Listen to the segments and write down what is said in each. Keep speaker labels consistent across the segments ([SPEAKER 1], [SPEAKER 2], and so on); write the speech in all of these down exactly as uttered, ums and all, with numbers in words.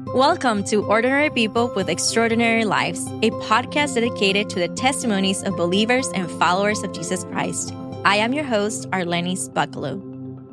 [SPEAKER 1] Welcome to Ordinary People with Extraordinary Lives, a podcast dedicated to the testimonies of believers and followers of Jesus Christ. I am your host, Arlenis Bucklew.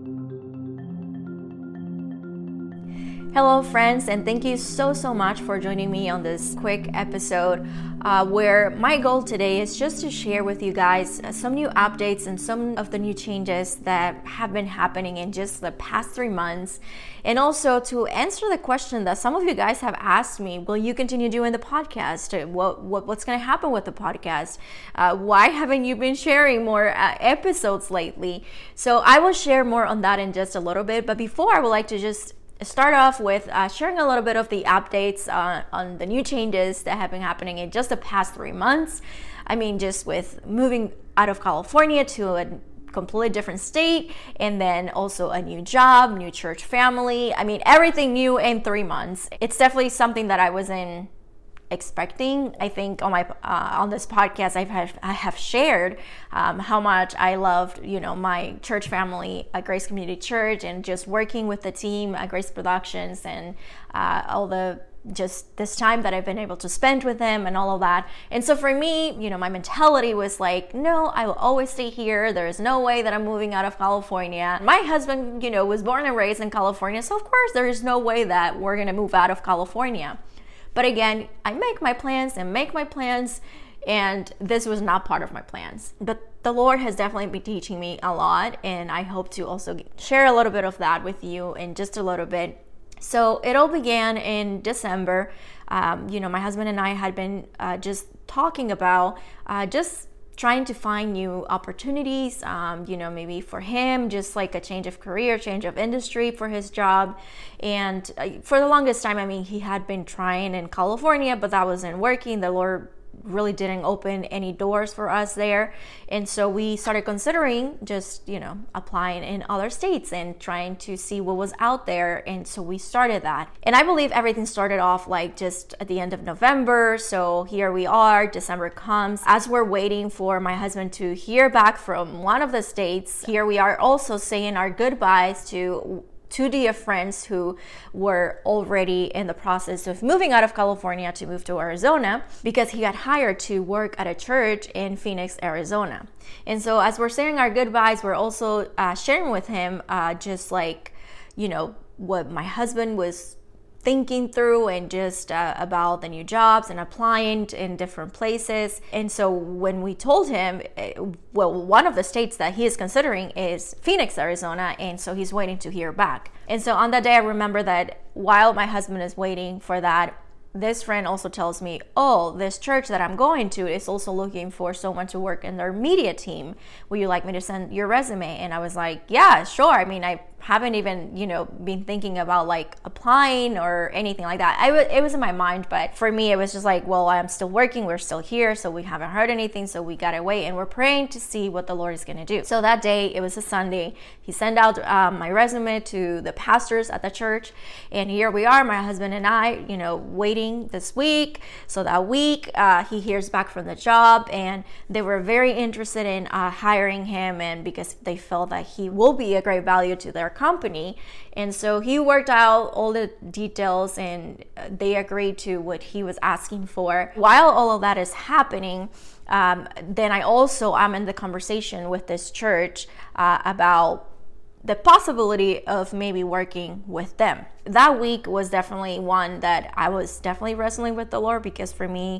[SPEAKER 1] Hello, friends, and thank you so, so much for joining me on this quick episode uh, where my goal today is just to share with you guys some new updates and some of the new changes that have been happening in just the past three months. And also to answer the question that some of you guys have asked me, will you continue doing the podcast? What, what What's going to happen with the podcast? Uh, why haven't you been sharing more uh, episodes lately? So I will share more on that in just a little bit. But before, I would like to just start off with uh, sharing a little bit of the updates uh, on the new changes that have been happening in just the past three months. I mean, just with moving out of California to a completely different state, and then also a new job, new church family. I mean, everything new in three months. It's definitely something that I wasn't expecting. I think on my uh, on this podcast I've had, I have shared um, how much I loved, you know, my church family at Grace Community Church, and just working with the team at Grace Productions, and uh, all the just this time that I've been able to spend with them and all of that. And so for me, you know, my mentality was like, no, I will always stay here. There is no way that I'm moving out of California. My husband, you know, was born and raised in California, so of course there is no way that we're gonna move out of California. But again, I make my plans and make my plans, and this was not part of my plans. But the Lord has definitely been teaching me a lot, and I hope to also share a little bit of that with you in just a little bit. So it all began in December. Um, you know, my husband and I had been uh, just talking about uh, just trying to find new opportunities, um, you know, maybe for him, just like a change of career, change of industry for his job. And uh, for the longest time, I mean, he had been trying in California, but that wasn't working. The Lord really didn't open any doors for us there. And so we started considering just, you know, applying in other states and trying to see what was out there. And so we started that. And I believe everything started off like just at the end of November. So here we are, December comes. As we're waiting for my husband to hear back from one of the states, here we are also saying our goodbyes to two dear friends who were already in the process of moving out of California to move to Arizona, because he got hired to work at a church in Phoenix, Arizona. And so as we're saying our goodbyes, we're also uh, sharing with him uh, just like, you know, what my husband was thinking through, and just uh, about the new jobs and applying in different places. And so when we told him, well, one of the states that he is considering is Phoenix, Arizona, and so he's waiting to hear back. And so on that day, I remember that while my husband is waiting for that, this friend also tells me, oh, this church that I'm going to is also looking for someone to work in their media team. Will you like me to send your resume? And I was like, yeah, sure. I mean, I haven't even, you know, been thinking about like applying or anything like that. I w- it was in my mind, but for me, it was just like, well, I'm still working. We're still here. So we haven't heard anything. So we got to wait, and we're praying to see what the Lord is going to do. So that day, it was a Sunday. He sent out um, my resume to the pastors at the church. And here we are, my husband and I, you know, waiting this week. So that week, uh, he hears back from the job, and they were very interested in uh, hiring him, and because they felt that he will be a great value to their company. And so he worked out all the details, and they agreed to what he was asking for. While all of that is happening, um, then I also am in the conversation with this church uh, about the possibility of maybe working with them. That week was definitely one that I was definitely wrestling with the Lord, because for me,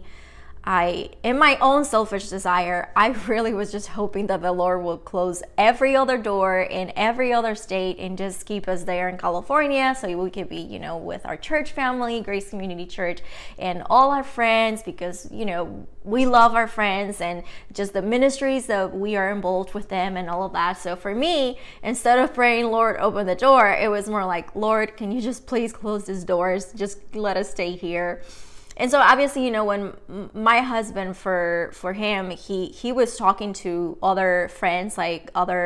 [SPEAKER 1] I, in my own selfish desire, I really was just hoping that the Lord will close every other door in every other state and just keep us there in California, so we could be, you know, with our church family, Grace Community Church, and all our friends, because, you know, we love our friends and just the ministries that we are involved with them and all of that. So for me, instead of praying, Lord, open the door, it was more like, Lord, can you just please close these doors? Just let us stay here. And so obviously, you know, when my husband, for for him, he he was talking to other friends, like other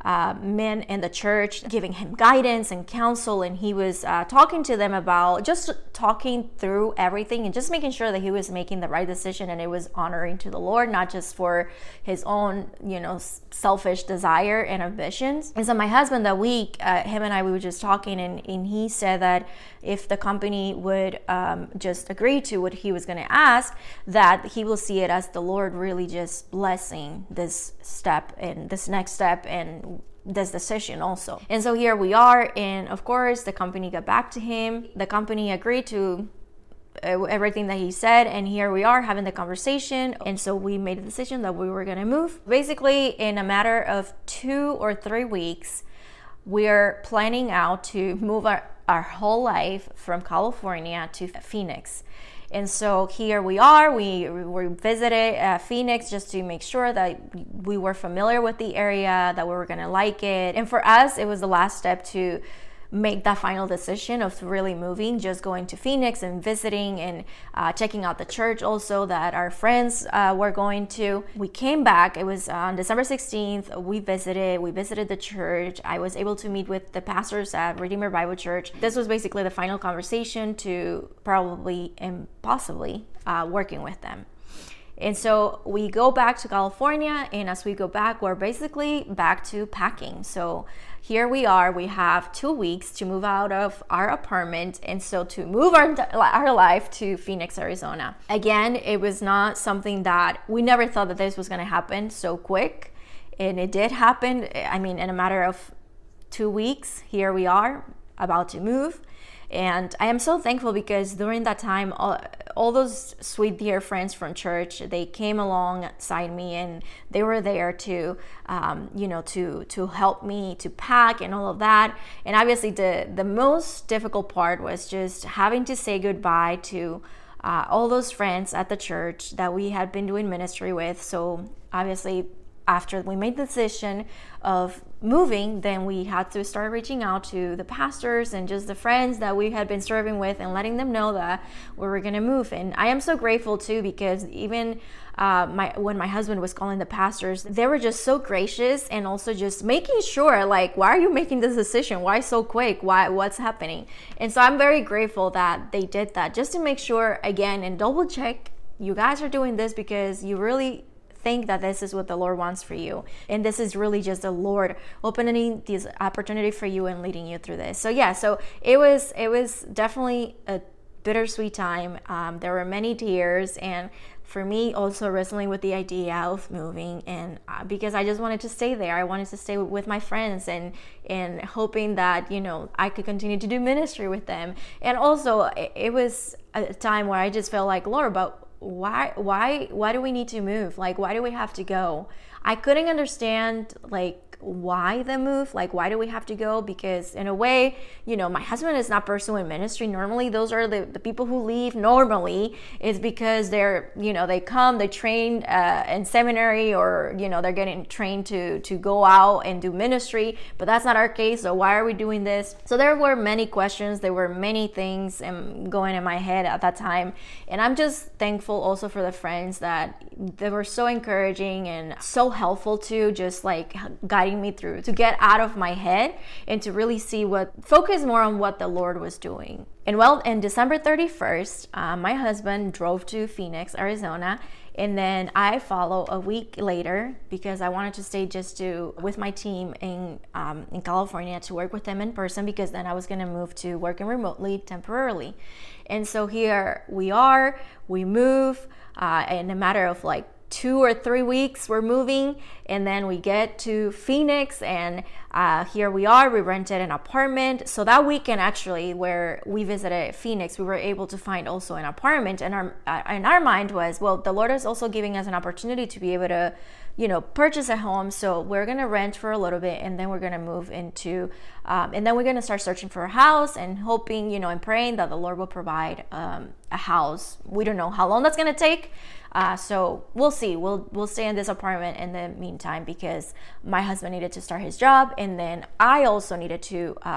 [SPEAKER 1] uh, men in the church, giving him guidance and counsel. And he was uh, talking to them about just talking through everything and just making sure that he was making the right decision and it was honoring to the Lord, not just for his own, you know, selfish desire and ambitions. And so my husband that week, uh, him and I, we were just talking, and, and he said that if the company would um, just agree to what he was going to ask, that he will see it as the Lord really just blessing this step and this next step and this decision also. And so here we are, and of course the company got back to him. The company agreed to everything that he said, and here we are having the conversation. And so we made a decision that we were going to move. Basically, in a matter of two or three weeks, we're planning out to move our, our whole life from California to Phoenix. And so here we are. We, we visited uh, Phoenix just to make sure that we were familiar with the area, that we were going to like it. And for us, it was the last step to make that final decision of really moving, just going to Phoenix and visiting and uh, checking out the church also that our friends uh, were going to. We came back. It was on December sixteenth. We visited. We visited the church. I was able to meet with the pastors at Redeemer Bible Church. This was basically the final conversation to probably and possibly uh, working with them. And so we go back to California, and as we go back, we're basically back to packing. So here we are, we have two weeks to move out of our apartment, and so to move our, our life to Phoenix, Arizona. Again, it was not something that, we never thought that this was gonna happen so quick, and it did happen. I mean, in a matter of two weeks, here we are, about to move. And I am so thankful because during that time, all, all those sweet dear friends from church, they came alongside me and they were there to, um, you know, to to help me to pack and all of that. And obviously, the the most difficult part was just having to say goodbye to uh, all those friends at the church that we had been doing ministry with. So obviously, after we made the decision of moving, then we had to start reaching out to the pastors and just the friends that we had been serving with and letting them know that we were going to move. And I am so grateful too, because even uh, my when my husband was calling the pastors, they were just so gracious and also just making sure, like, why are you making this decision? Why so quick? Why? What's happening? And so I'm very grateful that they did that, just to make sure again and double check you guys are doing this because you really think that this is what the Lord wants for you, and this is really just the Lord opening this opportunity for you and leading you through this. So yeah, so it was it was definitely a bittersweet time. Um, there were many tears, and for me also wrestling with the idea of moving, and uh, because I just wanted to stay there, I wanted to stay with my friends, and and hoping that, you know, I could continue to do ministry with them. And also it, it was a time where I just felt like, Lord, but why why why do we need to move? Like, why do we have to go? I couldn't understand, like, why the move, like, why do we have to go? Because in a way, you know, my husband is not pursuing ministry. Normally those are the, the people who leave normally is because they're, you know, they come, they train uh, in seminary, or, you know, they're getting trained to to go out and do ministry, but that's not our case. So why are we doing this? So there were many questions, there were many things um, going in my head at that time, and I'm just thankful also for the friends that they were so encouraging and so helpful too, just like guiding me through to get out of my head and to really see what, focus more on what the Lord was doing. And well, in December thirty-first, uh, my husband drove to Phoenix, Arizona, and then I follow a week later because I wanted to stay just to with my team in um, in California to work with them in person, because then I was going to move to working remotely temporarily. And so here we are, we move uh, in a matter of like two or three weeks we're moving, and then we get to Phoenix, and uh, here we are. We rented an apartment. So that weekend actually where we visited Phoenix, we were able to find also an apartment, and our uh, in our mind was, well, the Lord is also giving us an opportunity to be able to, you know, purchase a home. So we're gonna rent for a little bit, and then we're gonna move into um, and then we're gonna start searching for a house and hoping, you know, and praying that the Lord will provide um, a house. We don't know how long that's gonna take. Uh, so we'll see. We'll we'll stay in this apartment in the meantime because my husband needed to start his job, and then I also needed to um,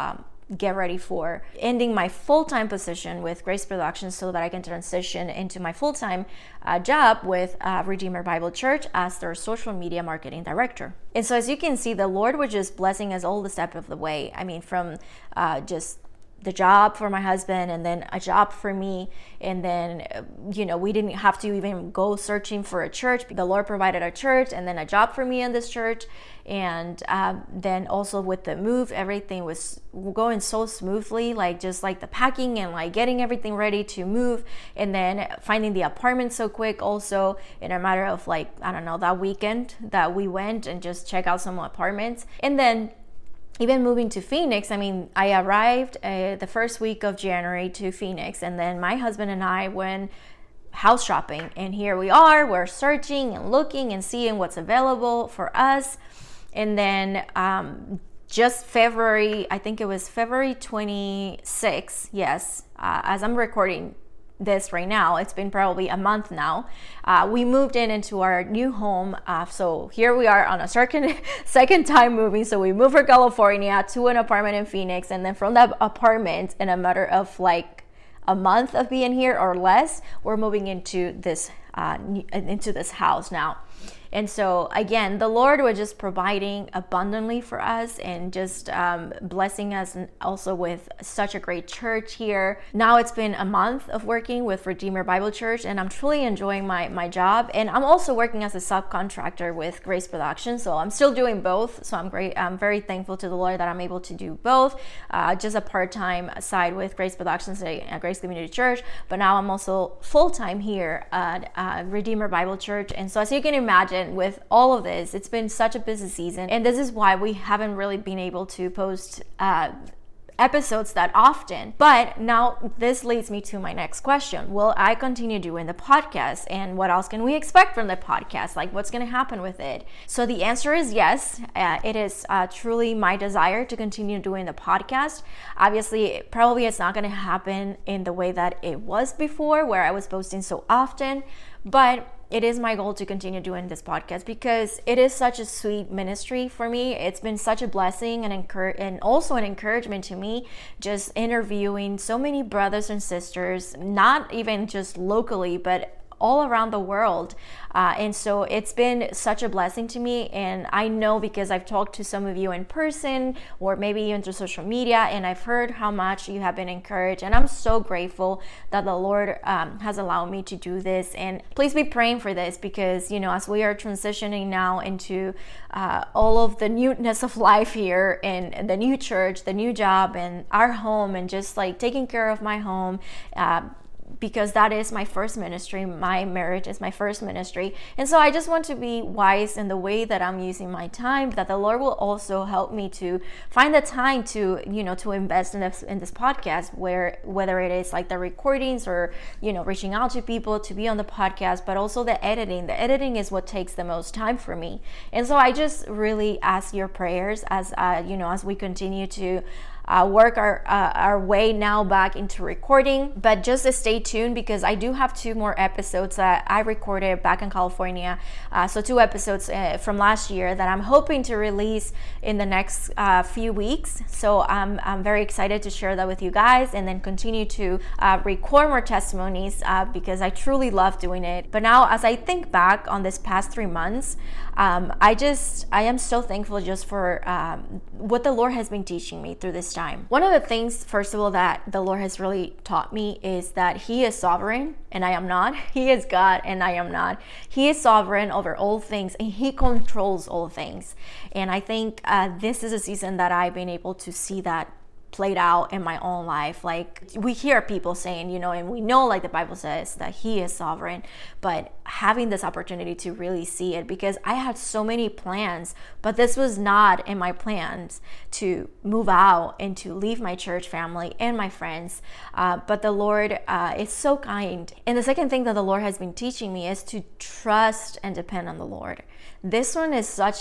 [SPEAKER 1] get ready for ending my full-time position with Grace Productions so that I can transition into my full-time uh, job with uh, Redeemer Bible Church as their social media marketing director. And so as you can see, the Lord was just blessing us all the step of the way. I mean, from uh, just the job for my husband, and then a job for me, and then you know we didn't have to even go searching for a church. The Lord provided a church, and then a job for me in this church, and um, then also with the move, everything was going so smoothly, like just like the packing and like getting everything ready to move, and then finding the apartment so quick also in a matter of like I don't know that weekend that we went and just check out some apartments. And then even moving to Phoenix, I mean, I arrived uh, the first week of January to Phoenix, and then my husband and I went house shopping, and here we are, we're searching and looking and seeing what's available for us. And then um, just February, I think it was February twenty-sixth, yes, uh, as I'm recording this right now, it's been probably a month now, uh, we moved in into our new home. Uh, so here we are on a second second time moving. So we moved from California to an apartment in Phoenix, and then from that apartment, in a matter of like a month of being here or less, we're moving into this uh, into this house now. And so again, the Lord was just providing abundantly for us and just um, blessing us, and also with such a great church here. Now it's been a month of working with Redeemer Bible Church, and I'm truly enjoying my, my job. And I'm also working as a subcontractor with Grace Productions, so I'm still doing both. So I'm great. I'm very thankful to the Lord that I'm able to do both. Uh, just a part-time side with Grace Productions at Grace Community Church, but now I'm also full-time here at uh, Redeemer Bible Church. And so as you can imagine, with all of this, it's been such a busy season, and this is why we haven't really been able to post uh, episodes that often. But now this leads me to my next question. Will I continue doing the podcast, and what else can we expect from the podcast? Like, what's going to happen with it? So the answer is yes. Uh, it is uh, truly my desire to continue doing the podcast. Obviously, probably it's not going to happen in the way that it was before, where I was posting so often, but it is my goal to continue doing this podcast because it is such a sweet ministry for me. It's been such a blessing and encour- and also an encouragement to me, just interviewing so many brothers and sisters, not even just locally, but all around the world. Uh, and so it's been such a blessing to me. And I know because I've talked to some of you in person or maybe even through social media, and I've heard how much you have been encouraged. And I'm so grateful that the Lord um, has allowed me to do this. And please be praying for this because, you know, as we are transitioning now into uh, all of the newness of life here and, and the new church, the new job and our home, and just like taking care of my home, uh, because that is my first ministry. My marriage is my first ministry. And so I just want to be wise in the way that I'm using my time, that the Lord will also help me to find the time to, you know, to invest in this, in this podcast, where whether it is like the recordings or, you know, reaching out to people to be on the podcast, but also the editing. The editing is what takes the most time for me. And so I just really ask your prayers as, uh, you know, as we continue to Uh, work our uh, our way now back into recording. But just stay tuned because I do have two more episodes that I recorded back in California. Uh, so two episodes uh, from last year that I'm hoping to release in the next uh, few weeks. So I'm, I'm very excited to share that with you guys, and then continue to uh, record more testimonies uh, because I truly love doing it. But now as I think back on this past three months, um, I just, I am so thankful just for um, what the Lord has been teaching me through this time. One of the things, first of all, that the Lord has really taught me is that He is sovereign and I am not. He is God and I am not. He is sovereign over all things and He controls all things. And I think uh, this is a season that I've been able to see that played out in my own life. Like, we hear people saying, you know, and we know, like the Bible says, that He is sovereign, but having this opportunity to really see it, because I had so many plans, but this was not in my plans to move out and to leave my church family and my friends. Uh, but the Lord uh, is so kind. And the second thing that the Lord has been teaching me is to trust and depend on the Lord. This one is such an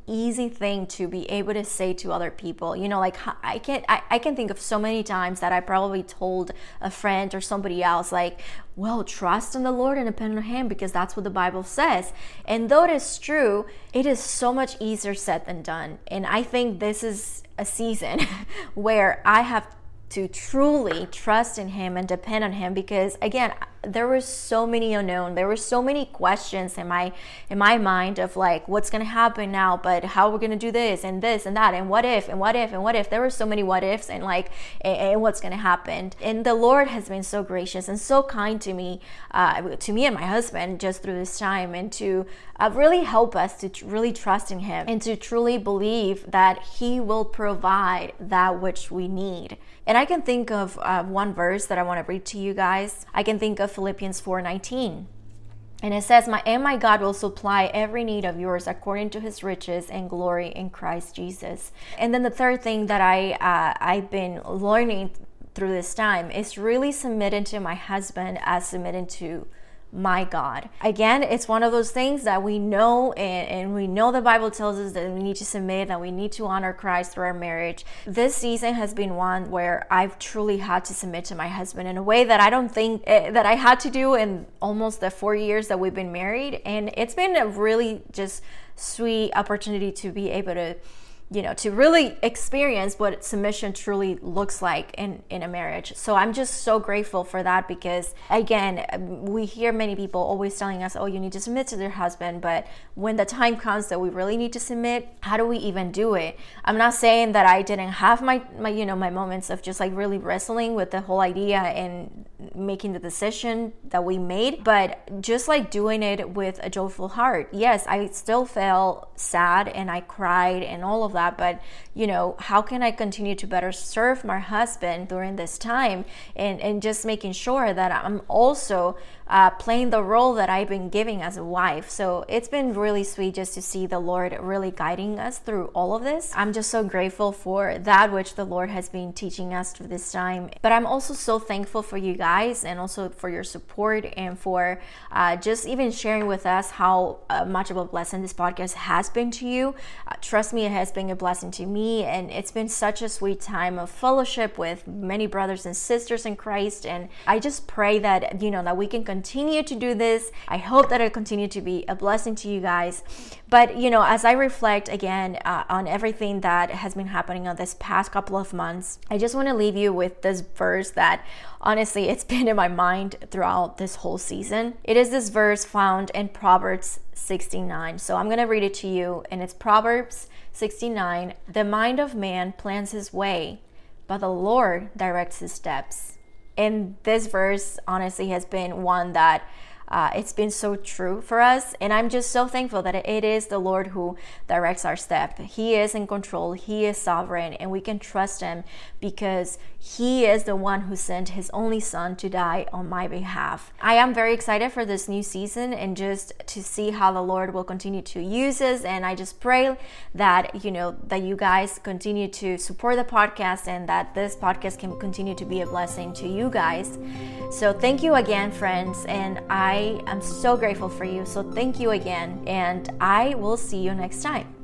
[SPEAKER 1] easy thing to be able to say to other people. You know, like I can I, I can think of so many times that I probably told a friend or somebody else, like, well, trust in the Lord and depend on Him because that's what the Bible says. And though it is true, it is so much easier said than done. And I think this is a season where I have to truly trust in Him and depend on Him, because again, there were so many unknown, there were so many questions in my in my mind of like, what's gonna happen now, but how we're gonna do this and this and that, and what if and what if and what if. There were so many what ifs and like and, and what's gonna happen. And the Lord has been so gracious and so kind to me, uh, to me and my husband just through this time, and to uh, really help us to tr- really trust in Him and to truly believe that He will provide that which we need. And I can think of uh, one verse that I want to read to you guys. I can think of Philippians four nineteen. And it says, my and my God will supply every need of yours according to His riches and glory in Christ Jesus. And then the third thing that I, uh, I've been learning through this time is really submitting to my husband as submitting to my God. Again, it's one of those things that we know, and, and we know the Bible tells us that we need to submit, that we need to honor Christ through our marriage. This season has been one where I've truly had to submit to my husband in a way that I don't think uh, that I had to do in almost the four years that we've been married. And it's been a really just sweet opportunity to be able to, you know, to really experience what submission truly looks like in, in a marriage. So I'm just so grateful for that, because again, we hear many people always telling us, oh, you need to submit to their husband. But when the time comes that we really need to submit, how do we even do it? I'm not saying that I didn't have my, my you know, my moments of just like really wrestling with the whole idea and making the decision that we made, but just like doing it with a joyful heart. Yes, I still felt sad and I cried and all of that. But you know, how can I continue to better serve my husband during this time, and and just making sure that I'm also uh, playing the role that I've been giving as a wife. So it's been really sweet just to see the Lord really guiding us through all of this. I'm just so grateful for that which the Lord has been teaching us through this time. But I'm also so thankful for you guys, and also for your support, and for uh, just even sharing with us how uh, much of a blessing this podcast has been to you. Uh, trust me, it has been a blessing to me, and it's been such a sweet time of fellowship with many brothers and sisters in Christ. And I just pray that, you know, that we can continue to do this. I hope that it'll continue to be a blessing to you guys. But you know, as I reflect again uh, on everything that has been happening on this past couple of months, I just want to leave you with this verse that honestly, it's been in my mind throughout this whole season. It is this verse found in Proverbs sixty-nine. So I'm going to read it to you, and it's Proverbs sixty-nine. The mind of man plans his way, but the Lord directs his steps. And this verse honestly has been one that Uh, it's been so true for us, and I'm just so thankful that it is the Lord who directs our step. He is in control, He is sovereign, and we can trust Him because He is the one who sent His only Son to die on my behalf. I am very excited for this new season, and just to see how the Lord will continue to use us. And I just pray that, you know, that you guys continue to support the podcast, and that this podcast can continue to be a blessing to you guys. So thank you again, friends, and I I am so grateful for you. So thank you again, and I will see you next time.